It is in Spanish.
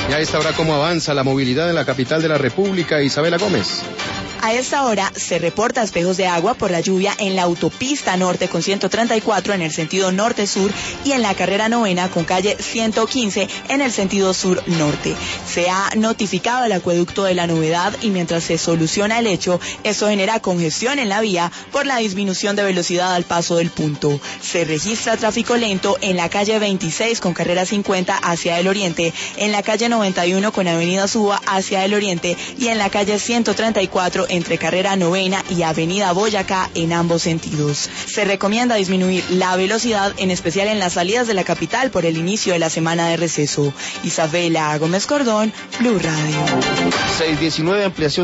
Y a esta hora, ¿cómo avanza la movilidad en la capital de la República, Isabela Gómez? A esta hora se reporta espejos de agua por la lluvia en la autopista norte con 134 en el sentido norte-sur y en la carrera novena con calle 115 en el sentido sur-norte. Se ha notificado el acueducto de La Novedad y mientras se soluciona el hecho, esto genera congestión en la vía por la disminución de velocidad al paso del punto. Se registra tráfico lento en la calle 26 con carrera 50 hacia el oriente, en la calle 91 con avenida Suba hacia el oriente y en la calle 134 entre carrera novena y avenida Boyacá en ambos sentidos. Se recomienda disminuir la velocidad, en especial en las salidas de la capital por el inicio de la semana de receso. Isabela Gómez Cordón, Blue Radio. 619, ampliación